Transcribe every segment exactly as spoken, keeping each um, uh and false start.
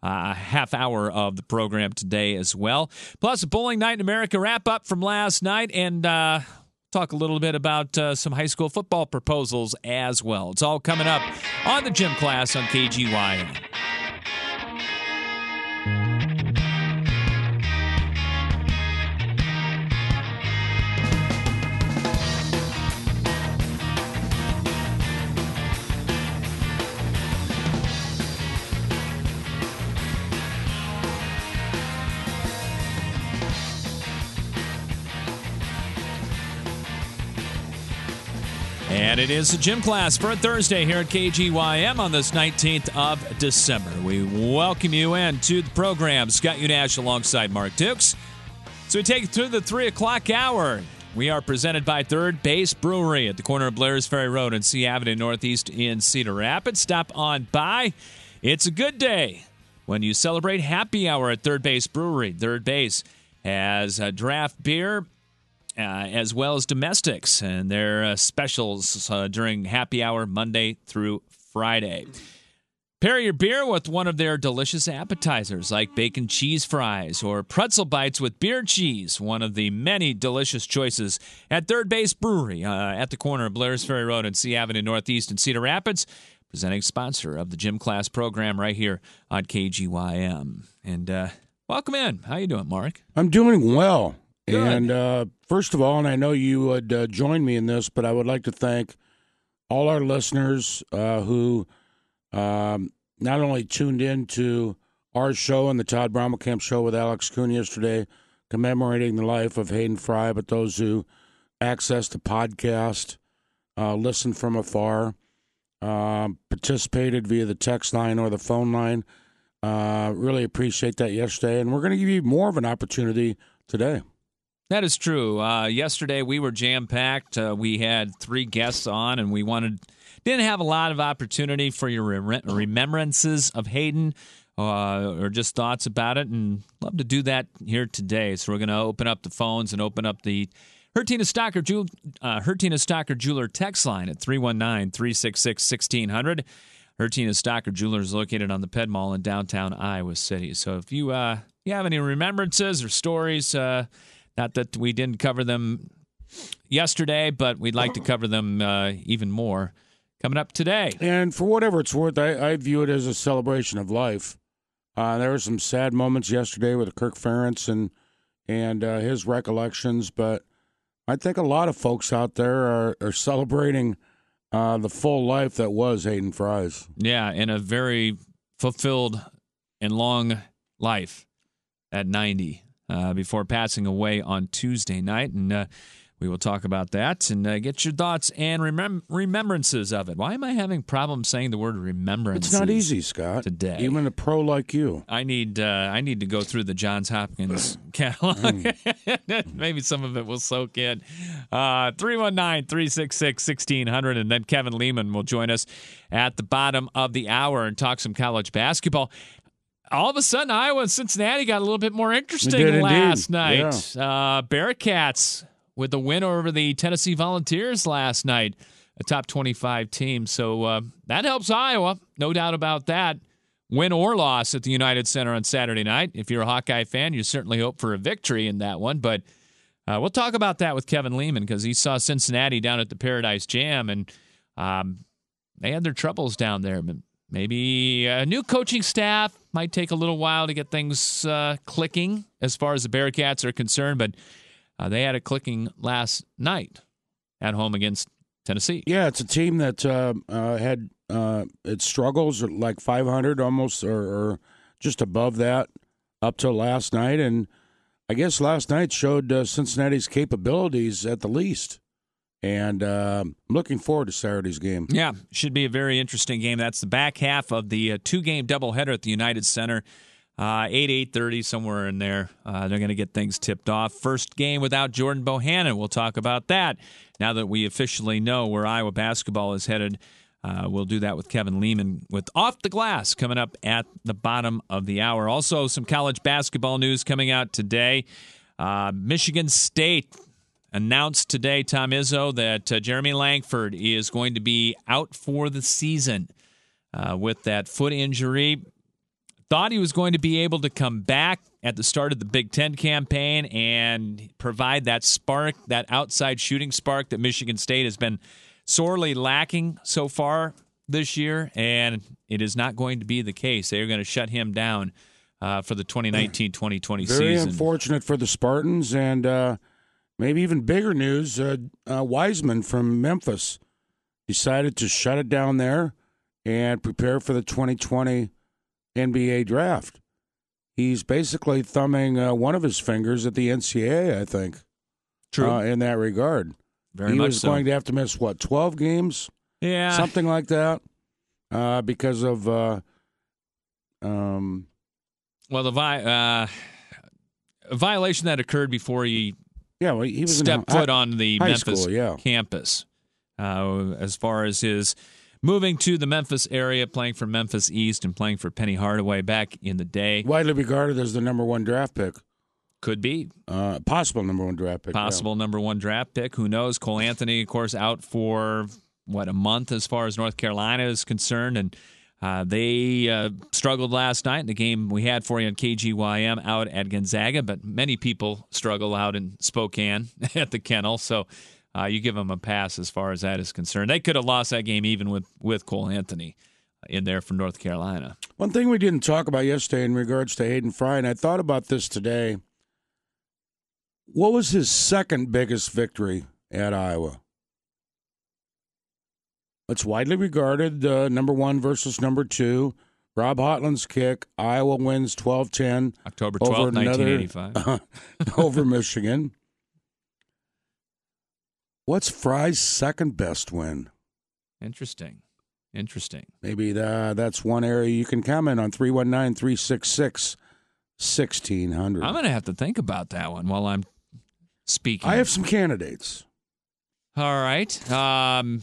uh, half hour of the program today as well. Plus, a Bowling Night in America wrap-up from last night, and uh, talk a little bit about uh, some high school football proposals as well. It's all coming up on the Gym Class on K G Y M. And it is the Gym Class for a Thursday here at K G Y M on this nineteenth of December. We welcome you in to the program. Scott Unash alongside Mark Dukes. So we take you through the three o'clock hour. We are presented by Third Base Brewery at the corner of Blair's Ferry Road and C Avenue Northeast in Cedar Rapids. Stop on by. It's a good day when you celebrate happy hour at Third Base Brewery. Third Base has a draft beer, Uh, as well as domestics, and their uh, specials uh, during happy hour Monday through Friday. Pair your beer with one of their delicious appetizers like bacon cheese fries or pretzel bites with beer cheese, one of the many delicious choices at Third Base Brewery uh, at the corner of Blair's Ferry Road and C Avenue Northeast in Cedar Rapids, presenting sponsor of the Gym Class program right here on K G Y M. And uh, welcome in. How you doing, Mark? I'm doing well. Good. And uh, first of all, and I know you would uh, join me in this, but I would like to thank all our listeners uh, who um, not only tuned in to our show and the Todd Brommelkamp show with Alex Kuhn yesterday, commemorating the life of Hayden Fry, but those who accessed the podcast, uh, listened from afar, uh, participated via the text line or the phone line. Uh, really appreciate that yesterday, and we're going to give you more of an opportunity today. That is true. Uh, yesterday we were jam-packed. Uh, we had three guests on, and we wanted didn't have a lot of opportunity for your rem- remembrances of Hayden uh, or just thoughts about it, and love to do that here today. So we're going to open up the phones and open up the Hertina Stocker, Jew- uh, Hertina Stocker Jeweler text line at three one nine, three six six, one six zero zero. Hertina Stocker Jeweler is located on the Ped Mall in downtown Iowa City. So if you, uh, you have any remembrances or stories, uh, not that we didn't cover them yesterday, but we'd like to cover them uh, even more coming up today. And for whatever it's worth, I, I view it as a celebration of life. Uh, there were some sad moments yesterday with Kirk Ferentz and and uh, his recollections, but I think a lot of folks out there are, are celebrating uh, the full life that was Hayden Fry's. Yeah, and a very fulfilled and long life at ninety. Uh, before passing away on Tuesday night. And uh, we will talk about that and uh, get your thoughts and remem- remembrances of it. Why am I having problems saying the word remembrance? It's not easy, Scott. Today. Even a pro like you. I need uh, I need to go through the Johns Hopkins catalog. Mm. Maybe some of it will soak in. Uh, three one nine, three six six, one six zero zero. And then Kevin Lehman will join us at the bottom of the hour and talk some college basketball. All of a sudden, Iowa and Cincinnati got a little bit more interesting last indeed. night. Yeah. Uh, Bearcats with the win over the Tennessee Volunteers last night, a top twenty-five team. So uh, that helps Iowa, no doubt about that. Win or loss at the United Center on Saturday night. If you're a Hawkeye fan, you certainly hope for a victory in that one. But uh, we'll talk about that with Kevin Lehman because he saw Cincinnati down at the Paradise Jam, and um, they had their troubles down there. But maybe a new coaching staff might take a little while to get things uh, clicking as far as the Bearcats are concerned, but uh, they had it clicking last night at home against Tennessee. Yeah, it's a team that uh, uh, had uh, its struggles like five hundred almost or, or just above that up till last night, and I guess last night showed uh, Cincinnati's capabilities at the least. And uh, I'm looking forward to Saturday's game. Yeah, should be a very interesting game. That's the back half of the uh, two-game doubleheader at the United Center. Uh, eight, eight thirty, somewhere in there. Uh, they're going to get things tipped off. First game without Jordan Bohannon. We'll talk about that now that we officially know where Iowa basketball is headed. Uh, we'll do that with Kevin Lehman with Off the Glass coming up at the bottom of the hour. Also, some college basketball news coming out today. Uh, Michigan State announced today, Tom Izzo, that uh, Jeremy Langford is going to be out for the season uh, with that foot injury. thought he was going to be able to come back at the start of the Big Ten campaign and provide that spark, that outside shooting spark that Michigan State has been sorely lacking so far this year, and it is not going to be the case. They are going to shut him down uh, for the twenty nineteen twenty twenty Very season. unfortunate for the Spartans, and uh, maybe even bigger news, uh, uh, Wiseman from Memphis decided to shut it down there and prepare for the twenty twenty N B A draft. He's basically thumbing uh, one of his fingers at the N C double A, I think. True. Uh, in that regard. Very he much was so. going to have to miss, what, twelve games? Yeah. Something like that, uh, because of uh, um, well, the vi- uh, a violation that occurred before he yeah, well, he was stepped in foot high, on the high Memphis school, yeah. campus. Uh, as far as his moving to the Memphis area, playing for Memphis East and playing for Penny Hardaway back in the day. Widely regarded as the number one draft pick. Could be. Uh, possible number one draft pick. Possible yeah. number one draft pick. Who knows? Cole Anthony, of course, out for, what, a month as far as North Carolina is concerned. And uh, they uh, struggled last night in the game we had for you on K G Y M out at Gonzaga. But many people struggle out in Spokane at the Kennel. So uh, you give them a pass as far as that is concerned. They could have lost that game even with, with Cole Anthony in there from North Carolina. One thing we didn't talk about yesterday in regards to Hayden Fry, and I thought about this today. What was his second biggest victory at Iowa? It's widely regarded uh, number one versus number two. Rob Hotland's kick. Iowa wins twelve ten. October twelfth, nineteen eighty-five. Uh, over Michigan. What's Fry's second best win? Interesting. Interesting. Maybe the, that's one area you can comment on. three one nine, three six six, one six zero zero. I'm going to have to think about that one while I'm speaking. I have some candidates. All right. Um,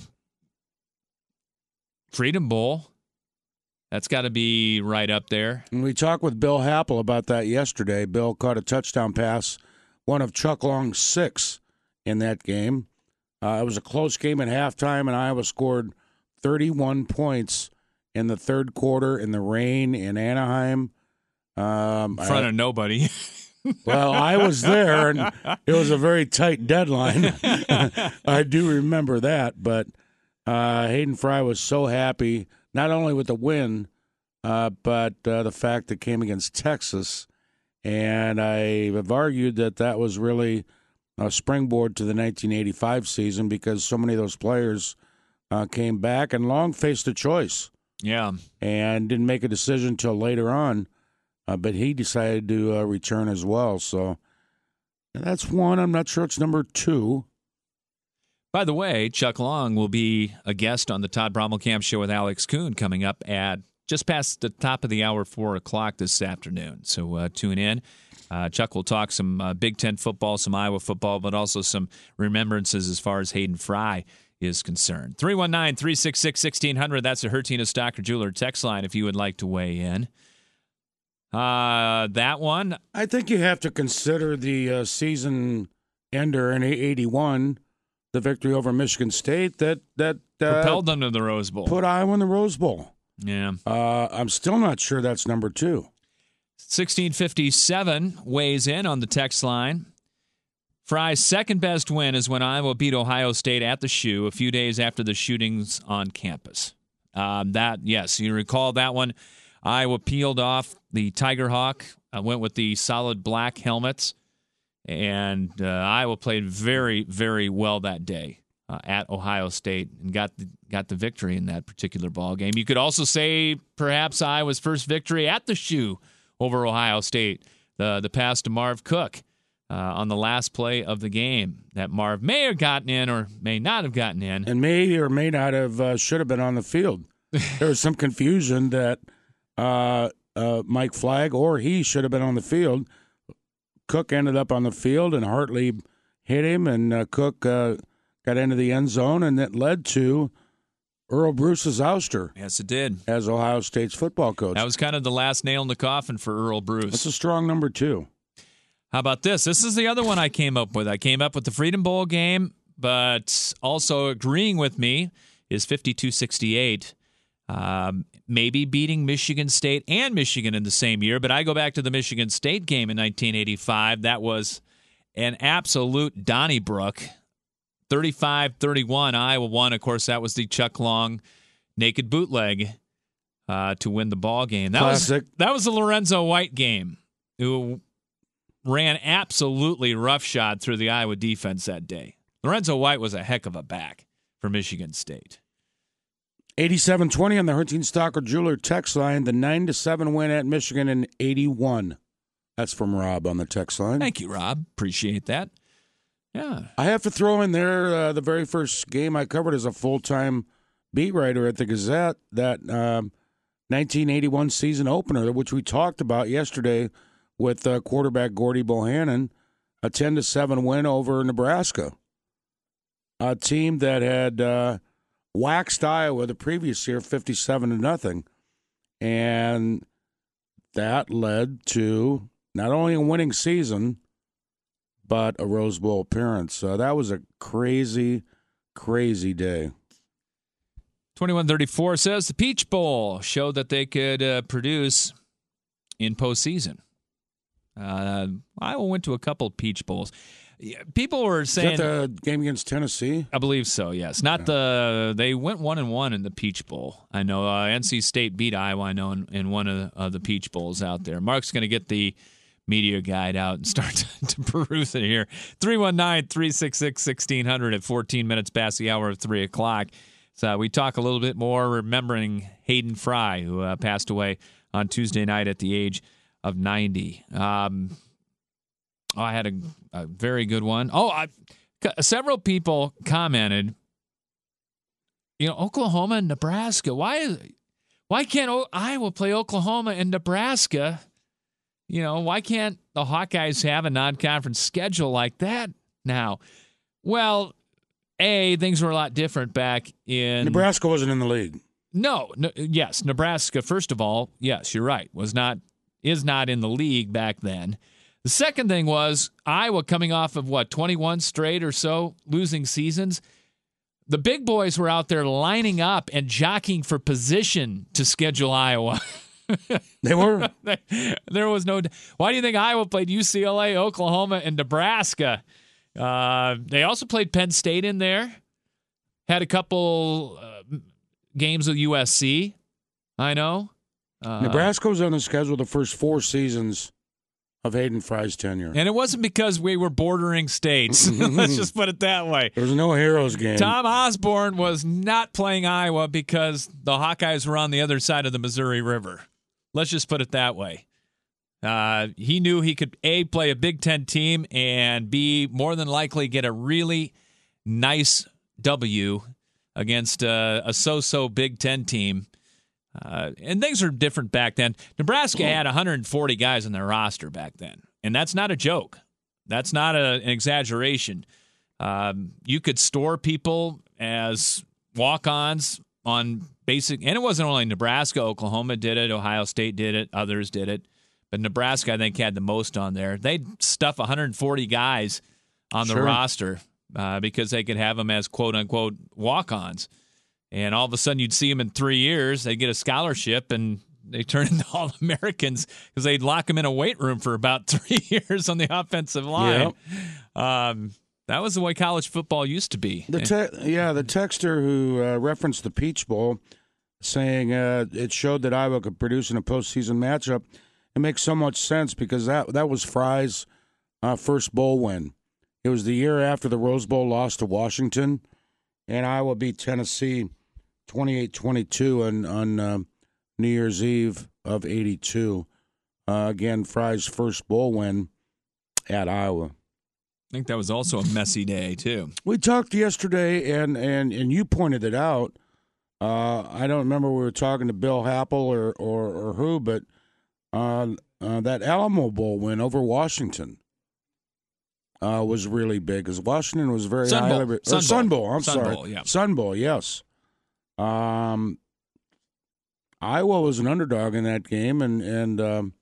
Freedom Bowl. That's got to be right up there. And we talked with Bill Happel about that yesterday. Bill caught a touchdown pass, one of Chuck Long's six in that game. Uh, it was a close game at halftime, and Iowa scored thirty-one points in the third quarter in the rain in Anaheim. Um, in front I, of nobody. Well, I was there, and it was a very tight deadline. I do remember that, but uh, Hayden Fry was so happy, not only with the win, uh, but uh, the fact that it came against Texas. And I have argued that that was really a springboard to the nineteen eighty-five season because so many of those players uh, came back, and Long faced a choice. Yeah. And didn't make a decision until later on. Uh, but he decided to uh, return as well. So that's one. I'm not sure it's number two. By the way, Chuck Long will be a guest on the Todd Brommelkamp Show with Alex Kuhn coming up at just past the top of the hour, four o'clock this afternoon. So uh, tune in. Uh, Chuck will talk some uh, Big Ten football, some Iowa football, but also some remembrances as far as Hayden Fry is concerned. three one nine, three six six, one six zero zero. That's the Hertina Stocker Jeweler text line if you would like to weigh in. Uh, that one. I think you have to consider the uh, season ender in eighty-one, the victory over Michigan State that that uh, propelled them to the Rose Bowl. Put Iowa in the Rose Bowl. Yeah. Uh, I'm still not sure that's number two. sixteen fifty-seven weighs in on the text line. Fry's second best win is when Iowa beat Ohio State at the Shoe a few days after the shootings on campus. Um, that yes, you recall that one. Iowa peeled off the Tiger Hawk, uh, went with the solid black helmets, and uh, Iowa played very, very well that day uh, at Ohio State and got the, got the victory in that particular ball game. You could also say perhaps Iowa's first victory at the Shoe over Ohio State, the the pass to Marv Cook uh, on the last play of the game that Marv may have gotten in or may not have gotten in. And may or may not have uh, should have been on the field. There was some confusion that uh, uh, Mike Flagg or he should have been on the field. Cook ended up on the field, and Hartley hit him, and uh, Cook uh, got into the end zone, and that led to Earl Bruce's ouster. Yes, it did. As Ohio State's football coach. That was kind of the last nail in the coffin for Earl Bruce. That's a strong number two. How about this? This is the other one I came up with. I came up with the Freedom Bowl game, but also agreeing with me is fifty-two sixty-eight. Um, maybe beating Michigan State and Michigan in the same year, but I go back to the Michigan State game in nineteen eighty-five. That was an absolute Donnybrook. thirty-five thirty-one, Iowa won. Of course, that was the Chuck Long naked bootleg uh, to win the ball game. That Classic. was that was the Lorenzo White game, who ran absolutely roughshod through the Iowa defense that day. Lorenzo White was a heck of a back for Michigan State. eighty-seven twenty on the Hertz Stocker Jeweler text line. The nine to seven win at Michigan in eighty-one. That's from Rob on the text line. Thank you, Rob. Appreciate that. Yeah. I have to throw in there uh, the very first game I covered as a full-time beat writer at the Gazette, that um, nineteen eighty-one season opener, which we talked about yesterday with uh, quarterback Gordy Bohannon, a ten to seven win over Nebraska, a team that had uh, waxed Iowa the previous year fifty-seven to nothing, and that led to not only a winning season but a Rose Bowl appearance. Uh, that was a crazy, crazy day. twenty-one thirty-four says the Peach Bowl showed that they could uh, produce in postseason. Uh, Iowa went to a couple of Peach Bowls. People were saying Is that the game against Tennessee? I believe so. Yes, not yeah. the. They went one and one in the Peach Bowl. I know uh, N C State beat Iowa. I know in, in one of the, uh, the Peach Bowls out there. Mark's going to get the media guide out and start to, to peruse it here. three one nine, three six six, one six zero zero at fourteen minutes past the hour of three o'clock. So we talk a little bit more, remembering Hayden Fry, who uh, passed away on Tuesday night at the age of ninety. Um, oh, I had a, a very good one. Oh, I, several people commented, you know, Oklahoma and Nebraska. Why, why can't o- Iowa play Oklahoma and Nebraska? You know, why can't the Hawkeyes have a non-conference schedule like that now? Well, A, things were a lot different back in... Nebraska wasn't in the league. No, no, yes, Nebraska, first of all, yes, you're right, was not, is not in the league back then. The second thing was Iowa coming off of, what, twenty-one straight or so losing seasons. The big boys were out there lining up and jockeying for position to schedule Iowa. They were. There was no... Why do you think Iowa played U C L A, Oklahoma, and Nebraska? Uh, they also played Penn State in there. Had a couple uh, games with U S C. I know. Uh, Nebraska was on the schedule the first four seasons of Hayden Fry's tenure. And it wasn't because we were bordering states. Let's just put it that way. There was no Heroes game. Tom Osborne was not playing Iowa because the Hawkeyes were on the other side of the Missouri River. Let's just put it that way. Uh, he knew he could, A, play a Big Ten team, and B, more than likely get a really nice W against uh, a so-so Big Ten team. Uh, and things were different back then. Nebraska had one hundred forty guys on their roster back then, and that's not a joke. That's not a, an exaggeration. Um, you could store people as walk-ons on basic, and it wasn't only Nebraska. Oklahoma did it. Ohio State did it. Others did it. But Nebraska, I think, had the most on there. They'd stuff one hundred forty guys on the sure. roster uh, because they could have them as quote-unquote walk-ons. And all of a sudden, you'd see them in three years. They'd get a scholarship, and they turn into All-Americans because they'd lock them in a weight room for about three years on the offensive line. Yep. Um, that was the way college football used to be. The te- yeah, the texter who uh, referenced the Peach Bowl, saying uh, it showed that Iowa could produce in a postseason matchup. It makes so much sense because that that was Fry's uh, first bowl win. It was the year after the Rose Bowl loss to Washington, and Iowa beat Tennessee twenty-eight twenty-two on, on uh, New Year's Eve of eighty-two. Uh, again, Fry's first bowl win at Iowa. I think that was also a messy day, too. We talked yesterday, and, and, and you pointed it out. Uh, I don't remember we were talking to Bill Happel or, or, or who, but uh, uh, that Alamo Bowl win over Washington uh, was really big because Washington was very Sun highly... Bowl. Or Sun, Sun Bowl. Bowl, I'm Sun sorry. Bowl, yeah. Sun Bowl, yes. Um, Iowa was an underdog in that game, and, and um,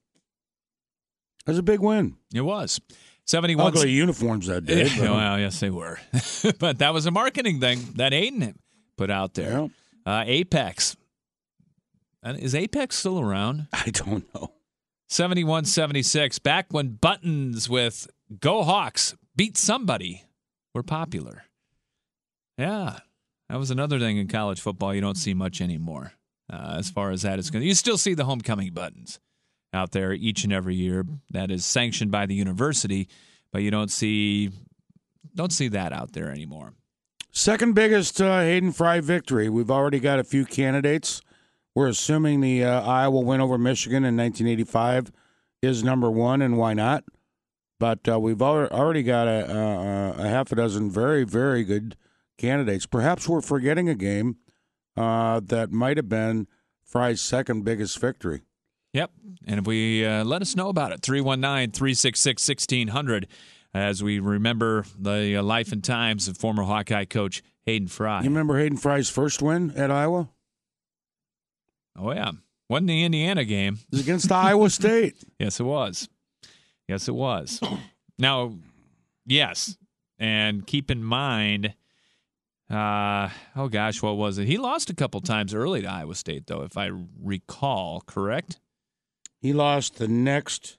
it was a big win. It was. seventy-one Ugly uniforms that day. Yeah, well, yes, they were. But that was a marketing thing that Aiden put out there. Yeah. Uh, Apex And is Apex still around? I don't know. seventy-one seventy-six, back when buttons with Go Hawks beat somebody were popular. Yeah, that was another thing in college football you don't see much anymore uh, as far as that is concerned. You still see the homecoming buttons out there each and every year. That is sanctioned by the university, but you don't see don't see that out there anymore. Second biggest uh, Hayden Fry victory. We've already got a few candidates. We're assuming the uh, Iowa win over Michigan in nineteen eighty-five is number one, and why not? But uh, we've al- already got a, a, a half a dozen very, very good candidates. Perhaps we're forgetting a game uh, that might have been Fry's second biggest victory. Yep, and if we uh, let us know about it, three one nine, three six six, one six zero zero, as we remember the uh, life and times of former Hawkeye coach Hayden Fry. You remember Hayden Fry's first win at Iowa? Oh, yeah. Wasn't the Indiana game. It was against Iowa State. Yes, it was. Yes, it was. Now, yes, and keep in mind, uh, oh, gosh, what was it? He lost a couple times early to Iowa State, though, if I recall, correct? He lost the next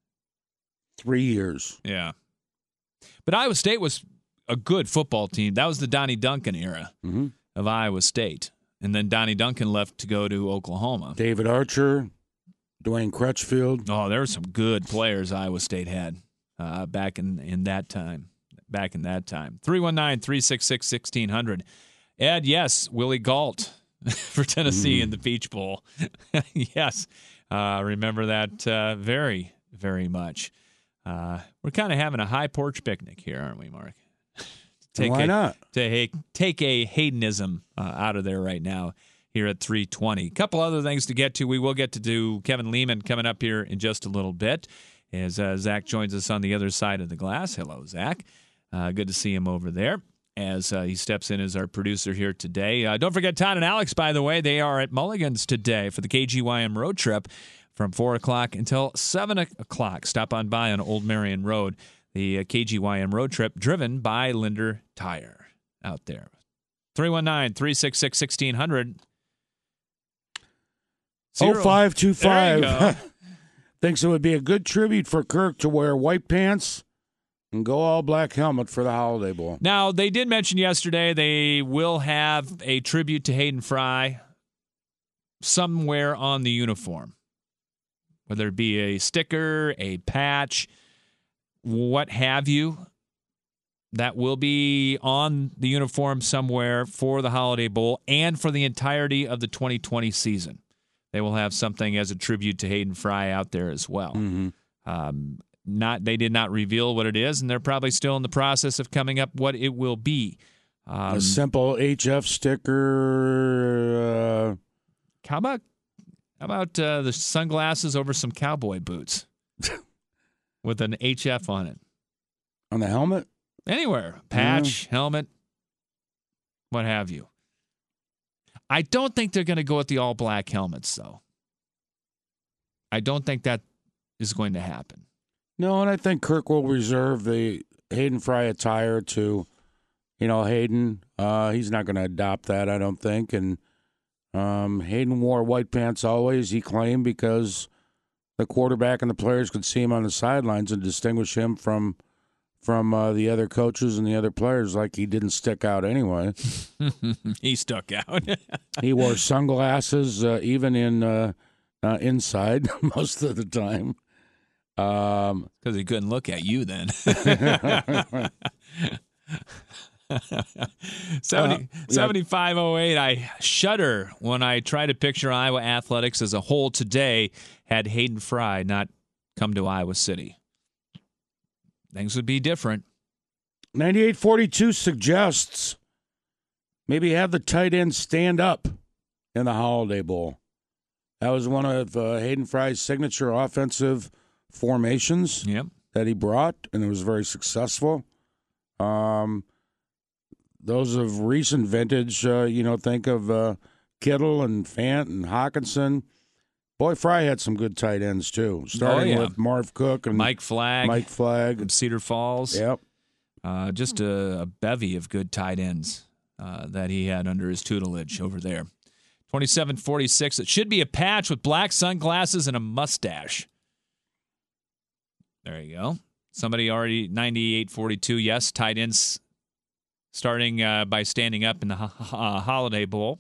three years. Yeah. But Iowa State was a good football team. That was the Donnie Duncan era Mm-hmm. of Iowa State. And then Donnie Duncan left to go to Oklahoma. David Archer, Dwayne Crutchfield. Oh, there were some good players Iowa State had uh, back in, in that time. Back in that time. three one nine, three six six, one six zero zero. Ed, yes, Willie Galt for Tennessee mm. in the Peach Bowl. Yes, uh, remember that uh, very, very much. Uh, we're kind of having a high porch picnic here, aren't we, Mark? Take Why a, not? To take a Haydenism uh, out of there right now here at three twenty. A couple other things to get to. We will get to do Kevin Lehman coming up here in just a little bit as uh, Zach joins us on the other side of the glass. Hello, Zach. Uh, good to see him over there as uh, he steps in as our producer here today. Uh, don't forget Todd and Alex, by the way. They are at Mulligan's today for the K G Y M road trip from four o'clock until seven o'clock. Stop on by on Old Marion Road. The uh, K G Y M road trip driven by Linder Tire out there. three one nine, three six six, one six zero zero. oh five two five thinks it would be a good tribute for Kirk to wear white pants and go all black helmet for the Holiday Bowl. Now, they did mention yesterday they will have a tribute to Hayden Fry somewhere on the uniform, whether it be a sticker, a patch, what have you. That will be on the uniform somewhere for the Holiday Bowl and for the entirety of the twenty twenty season. They will have something as a tribute to Hayden Fry out there as well. Mm-hmm. Um, not they did not reveal what it is, and they're probably still in the process of coming up what it will be. Um, a simple H F sticker. Uh... How about how about uh, the sunglasses over some cowboy boots with an H F on it? On the helmet? Anywhere. Patch, yeah. Helmet, what have you. I don't think they're going to go with the all-black helmets, though. I don't think that is going to happen. No, and I think Kirk will reserve the Hayden Fry attire to, you know, Hayden. Uh, he's not going to adopt that, I don't think. And um, Hayden wore white pants always, he claimed, because the quarterback and the players could see him on the sidelines and distinguish him from from uh, the other coaches and the other players, like he didn't stick out anyway. He stuck out. He wore sunglasses uh, even in uh, uh, inside most of the time. Um, because he couldn't look at you then. seventy, uh, seventy-five oh eight, I shudder when I try to picture Iowa athletics as a whole today had Hayden Fry not come to Iowa City. Things would be different. ninety-eight forty-two suggests maybe have the tight end stand up in the Holiday Bowl. That was one of uh, Hayden Fry's signature offensive formations yep. that he brought, and it was very successful. Um, those of recent vintage, uh, you know, think of uh, Kittle and Fant and Hawkinson. Boy, Fry had some good tight ends, too, starting oh, yeah. with Marv Cook and Mike Flagg. Mike Flagg. From Cedar Falls. Yep. Uh, just a, a bevy of good tight ends uh, that he had under his tutelage over there. twenty-seven forty-six. It should be a patch with black sunglasses and a mustache. There you go. Somebody already, ninety-eight forty-two, yes, tight ends starting uh, by standing up in the ho- uh, Holiday Bowl.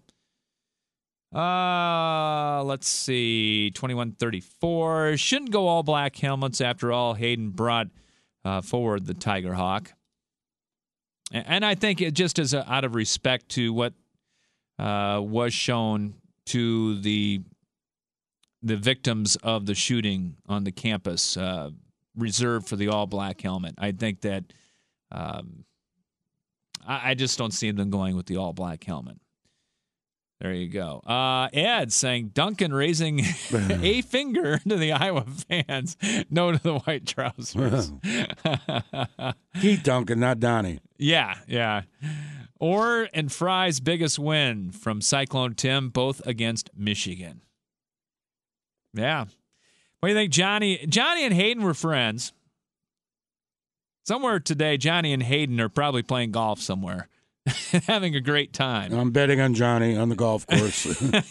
Uh, let's see, twenty-one thirty-four. Shouldn't go all black helmets. After all, Hayden brought uh, forward the Tiger Hawk. And, and I think it just as a, out of respect to what uh, was shown to the the victims of the shooting on the campus, uh, reserved for the all-black helmet. I think that um, I, I just don't see them going with the all-black helmet. There you go. Uh, Ed saying Duncan raising a finger to the Iowa fans. No to the white trousers. Keith Duncan, not Donnie. Yeah, yeah. Orr and Fry's biggest win from Cyclone Tim, both against Michigan. Yeah. What do you think, Johnny? Johnny and Hayden were friends. Somewhere today, Johnny and Hayden are probably playing golf somewhere. Having a great time. I'm betting on Johnny on the golf course.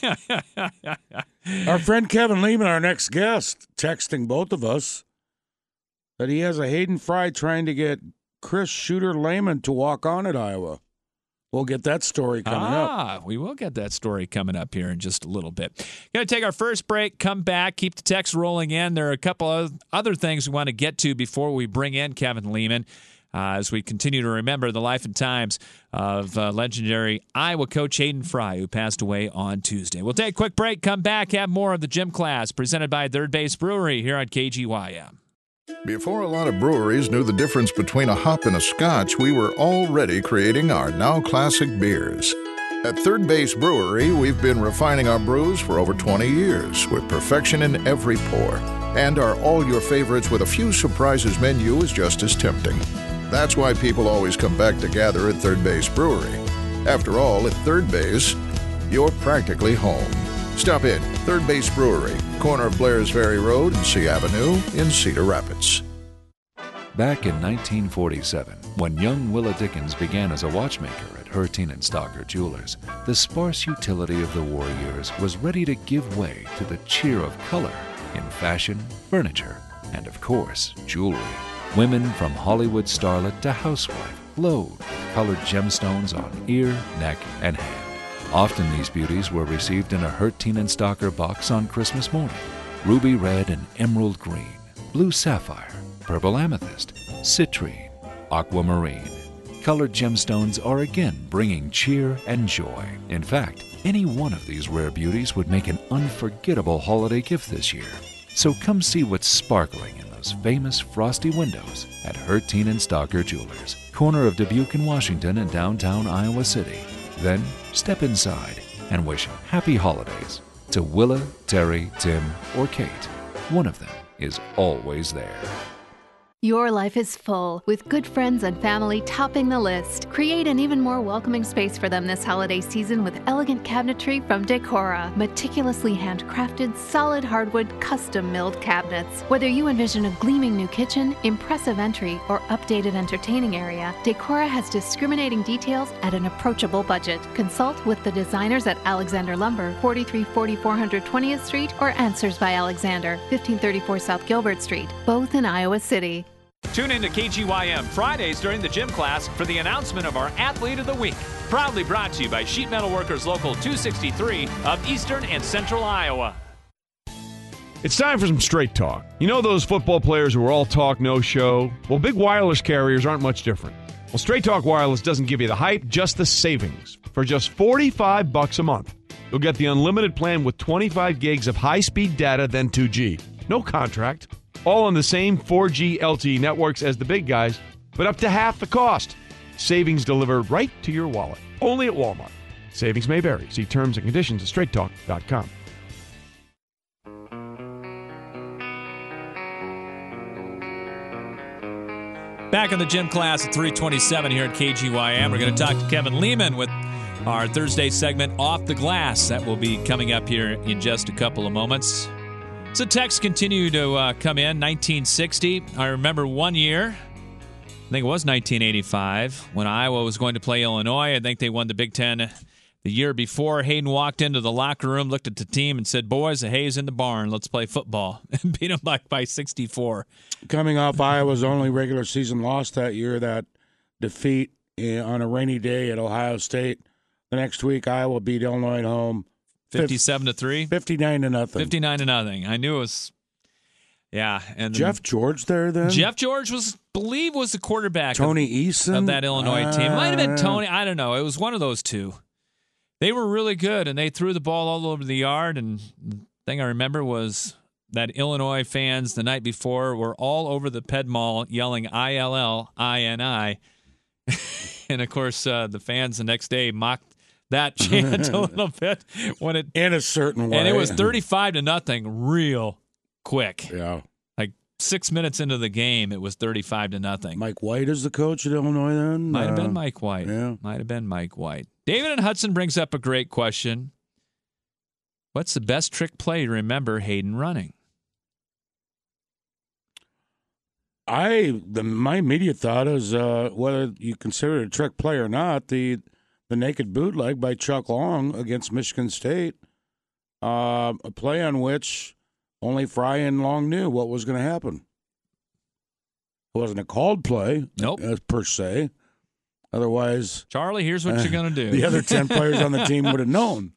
Our friend Kevin Lehman, our next guest, texting both of us that he has a Hayden Fry trying to get Chris Shooter Lehman to walk on at Iowa. We'll get that story coming ah, up. Ah, we will get that story coming up here in just a little bit. Going to take our first break, come back, keep the text rolling in. There are a couple of other things we want to get to before we bring in Kevin Lehman. Uh, as we continue to remember the life and times of uh, legendary Iowa coach Hayden Fry, who passed away on Tuesday. We'll take a quick break, come back, have more of the Gym Class presented by Third Base Brewery here on K G Y M. Before a lot of breweries knew the difference between a hop and a scotch, we were already creating our now classic beers. At Third Base Brewery, we've been refining our brews for over twenty years with perfection in every pour. And our All Your Favorites with a few surprises menu is just as tempting. That's why people always come back to gather at Third Base Brewery. After all, at Third Base, you're practically home. Stop in, Third Base Brewery, corner of Blair's Ferry Road and C Avenue in Cedar Rapids. Back in nineteen forty-seven, when young Willa Dickens began as a watchmaker at Hertine and Stocker Jewelers, the sparse utility of the war years was ready to give way to the cheer of color in fashion, furniture, and of course, jewelry. Women from Hollywood starlet to housewife glowed with colored gemstones on ear, neck, and hand. Often these beauties were received in a Hertine and Stocker box on Christmas morning. Ruby red and emerald green, blue sapphire, purple amethyst, citrine, aquamarine. Colored gemstones are again bringing cheer and joy. In fact, any one of these rare beauties would make an unforgettable holiday gift this year. So come see what's sparkling in those famous frosty windows at Hertine and Stocker Jewelers, corner of Dubuque and Washington in downtown Iowa City. Then step inside and wish happy holidays to Willa, Terry, Tim, or Kate. One of them is always there. Your life is full, with good friends and family topping the list. Create an even more welcoming space for them this holiday season with elegant cabinetry from Decora. Meticulously handcrafted, solid hardwood, custom-milled cabinets. Whether you envision a gleaming new kitchen, impressive entry, or updated entertaining area, Decora has discriminating details at an approachable budget. Consult with the designers at Alexander Lumber, forty-three forty four hundred twentieth Street, or Answers by Alexander, fifteen thirty-four South Gilbert Street, both in Iowa City. Tune in to K G Y M Fridays during the Gym Class for the announcement of our Athlete of the Week. Proudly brought to you by Sheet Metal Workers Local two sixty-three of Eastern and Central Iowa. It's time for some straight talk. You know those football players who are all talk, no show? Well, big wireless carriers aren't much different. Well, Straight Talk Wireless doesn't give you the hype, just the savings. For just forty-five bucks a month, you'll get the unlimited plan with twenty-five gigs of high-speed data, then two G. No contract. All on the same four G L T E networks as the big guys, but up to half the cost. Savings delivered right to your wallet. Only at Walmart. Savings may vary. See terms and conditions at straight talk dot com. Back in the Gym Class at three twenty-seven here at K G Y M. We're going to talk to Kevin Lehman with our Thursday segment, Off the Glass. That will be coming up here in just a couple of moments. So texts continue to uh, come in. nineteen sixty. I remember one year, I think it was nineteen eighty-five, when Iowa was going to play Illinois. I think they won the Big Ten The year before, Hayden walked into the locker room, looked at the team, and said, "Boys, the hay's in the barn. Let's play football." And beat them by, by sixty-four. Coming off Iowa's only regular season loss that year, that defeat on a rainy day at Ohio State. The next week, Iowa beat Illinois at home. fifty-seven to three? fifty-nine to nothing. fifty-nine to nothing. I knew it was, yeah. And Jeff George there then? Jeff George was, believe, was the quarterback Tony of, Eason? of that Illinois uh, team. It might have been Tony. I don't know. It was one of those two. They were really good, and they threw the ball all over the yard. And the thing I remember was that Illinois fans the night before were all over the Ped Mall yelling I L L I N I. And, of course, uh, the fans the next day mocked that chant a little bit. when it In a certain way. And it was thirty-five to nothing real quick. Yeah. Like six minutes into the game, it was thirty-five to nothing. Mike White is the coach at Illinois then? Might have uh, been Mike White. Yeah. Might have been Mike White. David and Hudson brings up a great question. What's the best trick play you remember Hayden running? I the my immediate thought is uh, whether you consider it a trick play or not, the the naked bootleg by Chuck Long against Michigan State, uh, a play on which only Fry and Long knew what was going to happen. It wasn't a called play, Nope. uh, per se. Otherwise, Charlie, here's what uh, you're going to do. the other ten players on the team would have known.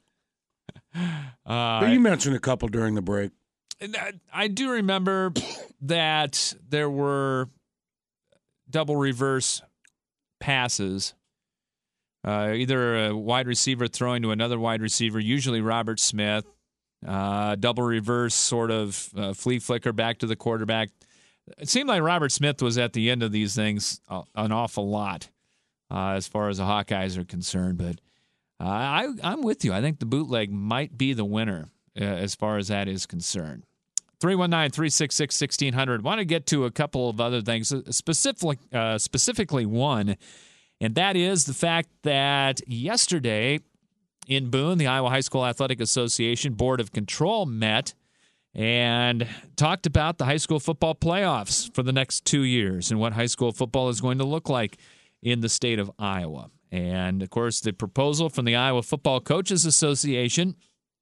Uh, But you mentioned a couple during the break. And I- I do remember that there were double reverse passes, uh, either a wide receiver throwing to another wide receiver, usually Robert Smith, uh, double reverse sort of uh, flea flicker back to the quarterback. It seemed like Robert Smith was at the end of these things uh, an awful lot uh, as far as the Hawkeyes are concerned. But uh, I, I'm with you. I think the bootleg might be the winner uh, as far as that is concerned. three one nine, three six six, one six zero zero. Want to get to a couple of other things, specifically, uh, specifically one, and that is the fact that yesterday in Boone, the Iowa High School Athletic Association Board of Control met and talked about the high school football playoffs for the next two years and what high school football is going to look like in the state of Iowa. And, of course, the proposal from the Iowa Football Coaches Association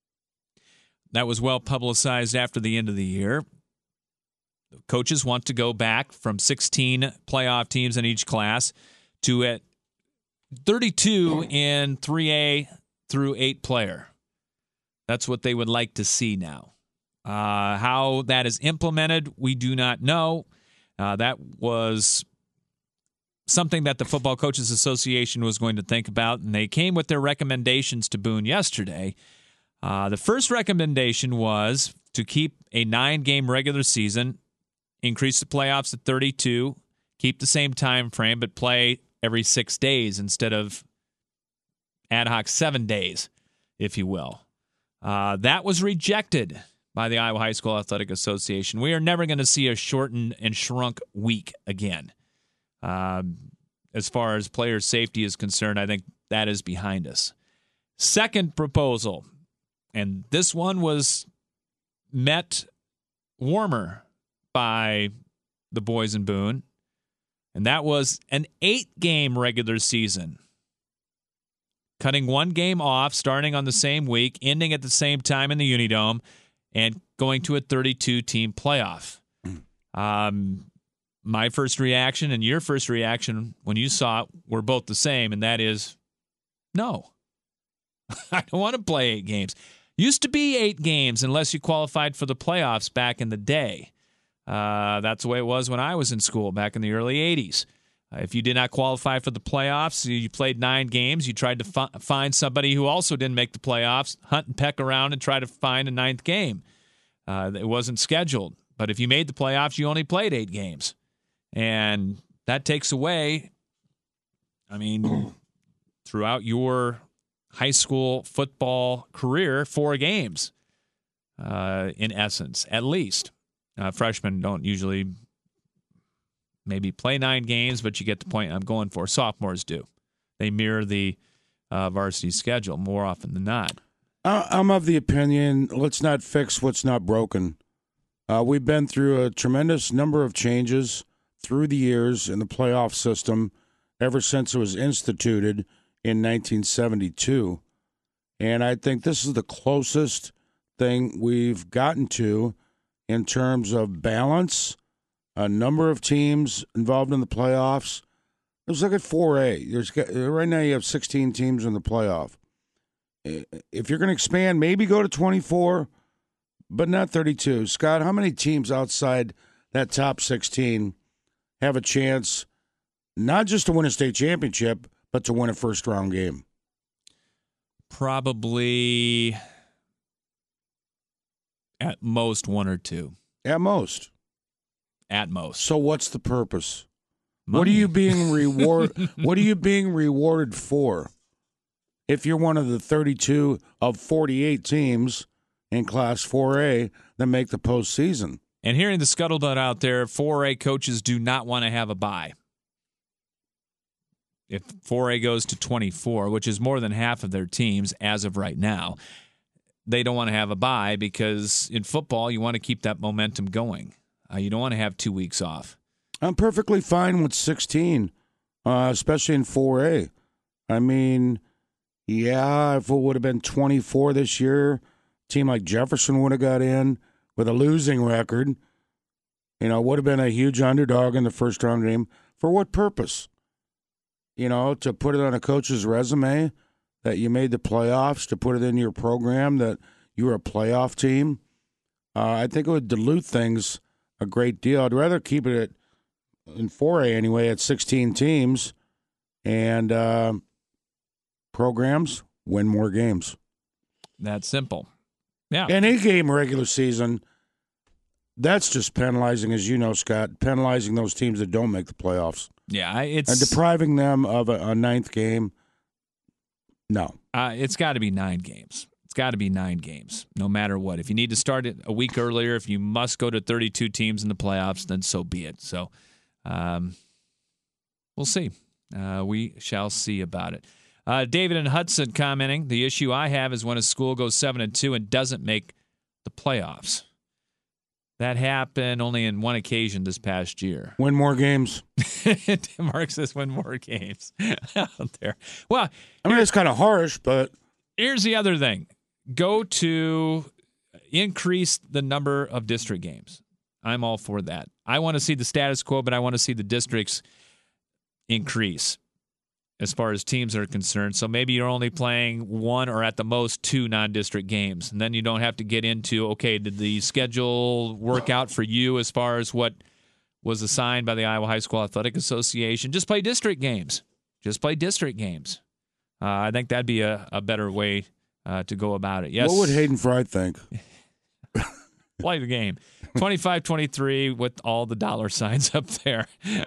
that was well publicized after the end of the year. The coaches want to go back from sixteen playoff teams in each class to at thirty-two in three A through eight player. That's what they would like to see now. Uh, how that is implemented, we do not know. Uh, that was something that the Football Coaches Association was going to think about, and they came with their recommendations to Boone yesterday. Uh, the first recommendation was to keep a nine-game regular season, increase the playoffs to thirty-two, keep the same time frame, but play every six days instead of ad hoc seven days, if you will. Uh, that was rejected by the Iowa High School Athletic Association. We are never going to see a shortened and shrunk week again. Um, as far as player safety is concerned, I think that is behind us. Second proposal, and this one was met warmer by the boys in Boone, and that was an eight-game regular season, cutting one game off, starting on the same week, ending at the same time in the Unidome, and going to a thirty-two team playoff. Um, my first reaction and your first reaction when you saw it were both the same, and that is, no. I don't want to play eight games. Used to be eight games unless you qualified for the playoffs back in the day. Uh, that's the way it was when I was in school back in the early eighties. Uh, if you did not qualify for the playoffs, you played nine games. You tried to fi- find somebody who also didn't make the playoffs, hunt and peck around and try to find a ninth game. Uh, it wasn't scheduled. But if you made the playoffs, you only played eight games. And that takes away, I mean, throughout your high school football career, four games, uh, in essence, at least. Uh, freshmen don't usually maybe play nine games, but you get the point I'm going for. Sophomores do. They mirror the uh, varsity schedule more often than not. I'm of the opinion, let's not fix what's not broken. Uh, we've been through a tremendous number of changes through the years in the playoff system ever since it was instituted in nineteen seventy-two. And I think this is the closest thing we've gotten to in terms of balance, a number of teams involved in the playoffs. Let's look at four A. There's right now you have sixteen teams in the playoff. If you're going to expand, maybe go to twenty-four, but not thirty-two. Scott, how many teams outside that top sixteen have a chance not just to win a state championship, but to win a first-round game? Probably at most one or two. At most. At most. So what's the purpose? Money. What are you being reward? What are you being rewarded for? If you're one of the thirty-two of forty-eight teams in Class four A that make the postseason. And hearing the scuttlebutt out there, four A coaches do not want to have a bye. If four A goes to twenty-four, which is more than half of their teams as of right now, they don't want to have a bye because in football, you want to keep that momentum going. Uh, you don't want to have two weeks off. I'm perfectly fine with sixteen, uh, especially in four A. I mean, yeah, if it would have been twenty-four this year, a team like Jefferson would have got in with a losing record. You know, would have been a huge underdog in the first round game. For what purpose? You know, to put it on a coach's resume that you made the playoffs, to put it in your program that you were a playoff team. Uh, I think it would dilute things a great deal. I'd rather keep it at, in four A anyway, at sixteen teams, and uh, programs win more games. That's simple. Yeah. And a game regular season, that's just penalizing, as you know, Scott, penalizing those teams that don't make the playoffs. Yeah, it's and depriving them of a, a ninth game. No, uh, it's got to be nine games. It's got to be nine games, no matter what. If you need to start it a week earlier, if you must go to thirty-two teams in the playoffs, then so be it. So, um, we'll see. Uh, we shall see about it. Uh, David and Hudson commenting: the issue I have is when a school goes seven and two and doesn't make the playoffs. That happened only in one occasion this past year. Win more games. Mark says win more games out there. Well, I mean, it's kind of harsh, but here's the other thing. Go to increase the number of district games. I'm all for that. I want to see the status quo, but I want to see the districts increase as far as teams are concerned. So maybe you're only playing one or at the most two non-district games. And then you don't have to get into, okay, did the schedule work out for you as far as what was assigned by the Iowa High School Athletic Association? Just play district games. Just play district games. Uh, I think that'd be a, a better way uh, to go about it. Yes. What would Hayden Fry think? Play the game. twenty-five twenty-three with all the dollar signs up there.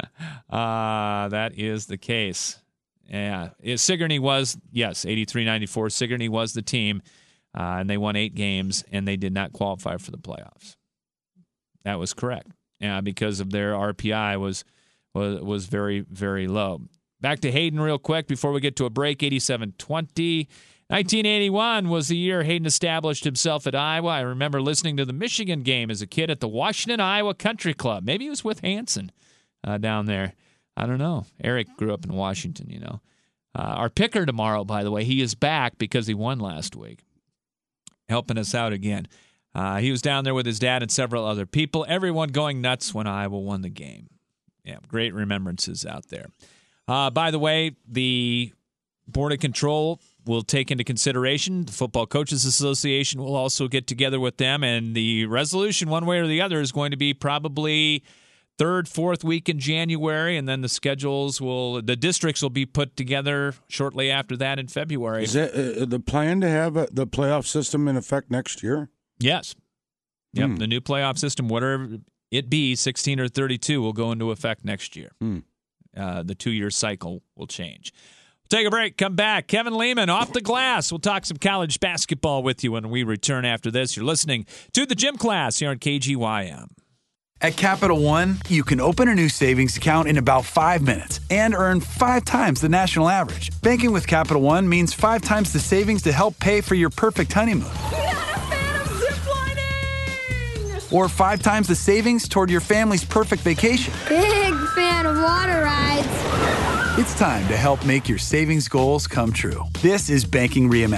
Uh, that is the case. Yeah, Sigourney was, yes, eighty-three ninety-four. Sigourney was the team, uh, and they won eight games, and they did not qualify for the playoffs. That was correct. Yeah, because of their R P I was was was very, very low. Back to Hayden real quick before we get to a break, eighty-seven twenty. nineteen eighty-one was the year Hayden established himself at Iowa. I remember listening to the Michigan game as a kid at the Washington, Iowa Country Club. Maybe he was with Hanson uh, down there. I don't know. Eric grew up in Washington, you know. Uh, our picker tomorrow, by the way, he is back because he won last week, helping us out again. Uh, he was down there with his dad and several other people, everyone going nuts when Iowa won the game. Yeah, great remembrances out there. Uh, by the way, the Board of Control will take into consideration, the Football Coaches Association will also get together with them, and the resolution, one way or the other, is going to be probably third, fourth week in January, and then the schedules will, the districts will be put together shortly after that in February. Is it uh, the plan to have uh, the playoff system in effect next year? Yes. Yep, Hmm. the new playoff system, whatever it be, sixteen or thirty-two, will go into effect next year. Hmm. Uh, the two-year cycle will change. We'll take a break, come back. Kevin Lehman, Off the Glass. We'll talk some college basketball with you when we return after this. You're listening to The Gym Class here on K G Y M. At Capital One, you can open a new savings account in about five minutes and earn five times the national average. Banking with Capital One means five times the savings to help pay for your perfect honeymoon. Not a fan of ziplining! Or five times the savings toward your family's perfect vacation. Big fan of water rides. It's time to help make your savings goals come true. This is Banking Reimagined.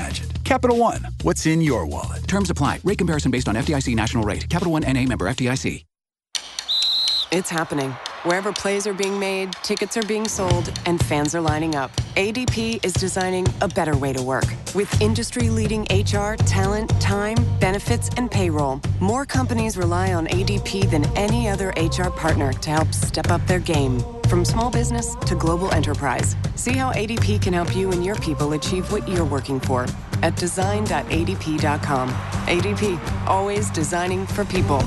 Capital One, what's in your wallet? Terms apply. Rate comparison based on F D I C national rate. Capital One N A member F D I C. It's happening. Wherever plays are being made, tickets are being sold, and fans are lining up. A D P is designing a better way to work. With industry-leading H R, talent, time, benefits, and payroll, more companies rely on A D P than any other H R partner to help step up their game. From small business to global enterprise. See how A D P can help you and your people achieve what you're working for at design dot A D P dot com. A D P, always designing for people.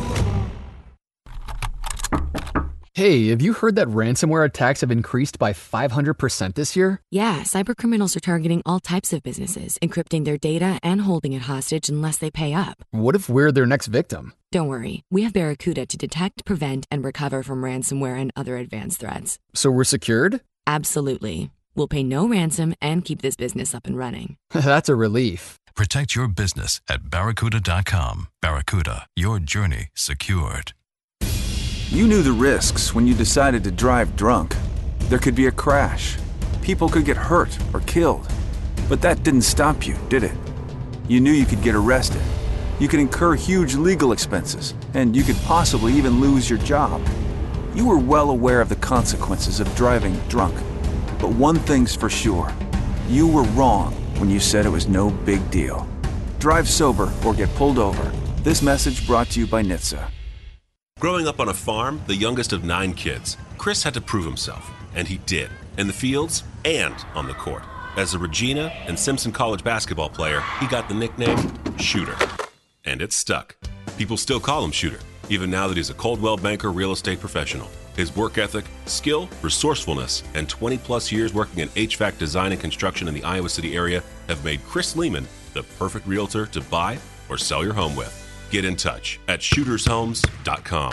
Hey, have you heard that ransomware attacks have increased by five hundred percent this year? Yeah, cybercriminals are targeting all types of businesses, encrypting their data and holding it hostage unless they pay up. What if we're their next victim? Don't worry, we have Barracuda to detect, prevent, and recover from ransomware and other advanced threats. So we're secured? Absolutely. We'll pay no ransom and keep this business up and running. That's a relief. Protect your business at barracuda dot com. Barracuda, your journey secured. You knew the risks when you decided to drive drunk. There could be a crash. People could get hurt or killed. But that didn't stop you, did it? You knew you could get arrested. You could incur huge legal expenses, and you could possibly even lose your job. You were well aware of the consequences of driving drunk. But one thing's for sure. You were wrong when you said it was no big deal. Drive sober or get pulled over. This message brought to you by N H T S A. Growing up on a farm, the youngest of nine kids, Chris had to prove himself, and he did, in the fields and on the court. As a Regina and Simpson College basketball player, he got the nickname Shooter. And it stuck. People still call him Shooter, even now that he's a Coldwell Banker real estate professional. His work ethic, skill, resourcefulness, and twenty plus years working in H V A C design and construction in the Iowa City area have made Chris Lehman the perfect realtor to buy or sell your home with. Get in touch at shooters homes dot com.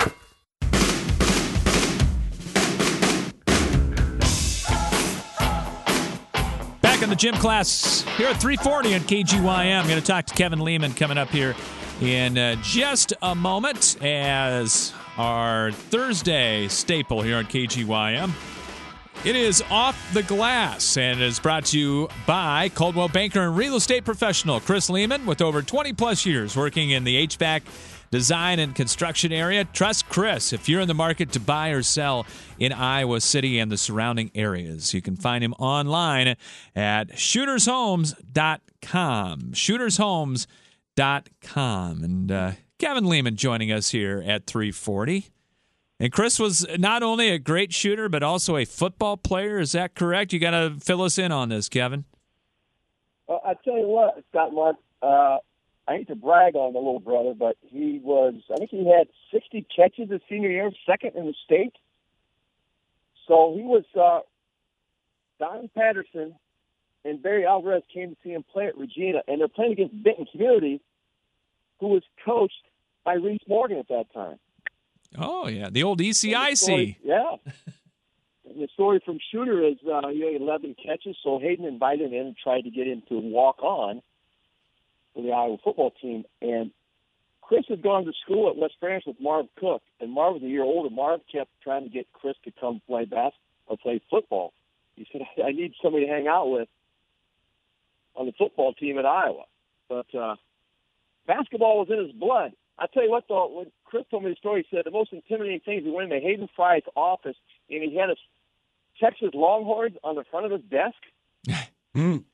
Back in the gym class here at three forty on K G Y M. I'm going to talk to Kevin Lehman coming up here in uh, just a moment as our Thursday staple here on K G Y M. It is Off the Glass, and it is brought to you by Coldwell Banker and real estate professional Chris Lehman, with over twenty plus years working in the H V A C design and construction area. Trust Chris if you're in the market to buy or sell in Iowa City and the surrounding areas. You can find him online at shooters homes dot com. shooters homes dot com. And uh, Kevin Lehman joining us here at three forty. And Chris was not only a great shooter, but also a football player. Is that correct? You got to fill us in on this, Kevin. Well, I tell you what, Scott Mark, uh, I hate to brag on the little brother, but he was, I think he had sixty catches his senior year, second in the state. So he was, uh, Don Patterson and Barry Alvarez came to see him play at Regina, and they're playing against Benton Community, who was coached by Reese Morgan at that time. Oh, yeah, the old E C I C. Story, yeah. And the story from Shooter is uh, he had eleven catches, so Hayden invited him and tried to get him to walk on for the Iowa football team. And Chris had gone to school at West Branch with Marv Cook, and Marv was a year older. Marv kept trying to get Chris to come play basketball or play football. He said, I need somebody to hang out with on the football team at Iowa. But uh, basketball was in his blood. I tell you what, though, when Chris told me the story, he said the most intimidating thing is he went into Hayden Fry's office and he had his Texas Longhorns on the front of his desk. mm.